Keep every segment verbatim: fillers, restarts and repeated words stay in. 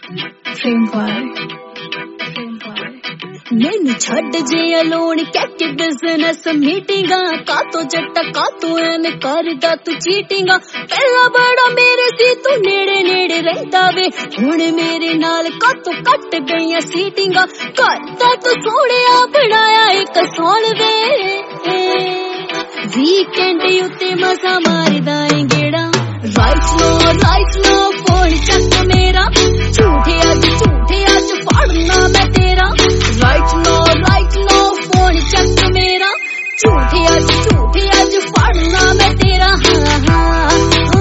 मैनू छड्ड जे अलोन कैके बिजनेस मीटिंगा कातो जट्टा कातो एवें करदा तू चीटिंगा पहला बड़ा मेरे सी तू नेड़े नेड़े रहिंदा वे हुण मेरे नाल कातो कट गईयां सीटिंगा करदा तू सोहणिया बनाया एक सौण वे वीकेंड उत्ते मजा मारदा ए गेड़ा right no right no phone चक मेरा झूठे अज झूठे अज फड़ना मैं तेरा right no right no phone चक मेरा झूठे अज झूठे अज फड़ना मैं तेरा हाँ हाँ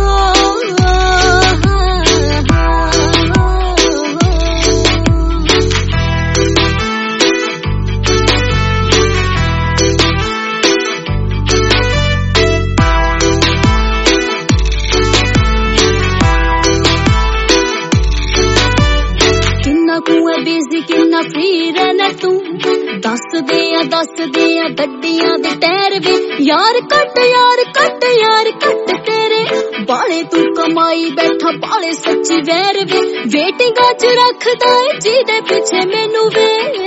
बिजी किन्ना फ्री रहना तू दस दे दस दे गड्डियां दे टायर वे यार कट यार कट यार कट तेरे बाले तू कमाई बैठा बाले सच्ची वैर वे वेटिंग च रखदा है जिदे पीछे मैनू वे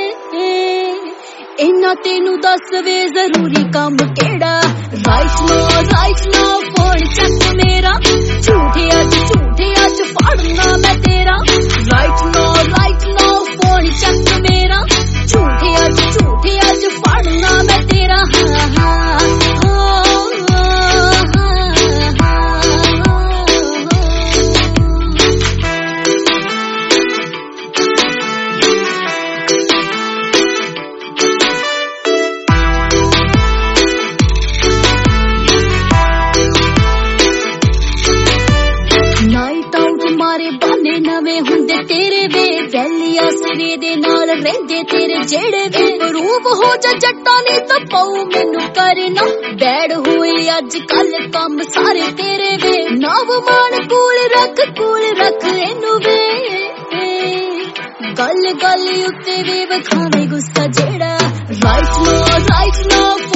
इन्ना तेनू दस वे जरूरी काम केड़ा right no right no phone चक मेरा झूठे अज झूठे अज फड़ना मैं तेरा right no right no phone चक मेरा झूठे अज झूठे अज फड़ना मैं तेरा हाँ हाँ नाइट आउट मारे बाने नवे हुंदे तेरे वे वैलिया सिरे दे नाल रहिंदे तेरे जेड़े वे रूप हो जा जट्टा ने तां पाऊ मैनू करना बैड होए अज कल कम सारे तेरे वे नाव मान कूल रख कूल रख एनू वे गल गल उत्ते वे वखावे गुस्सा जेड़ा राइट नो राइट नो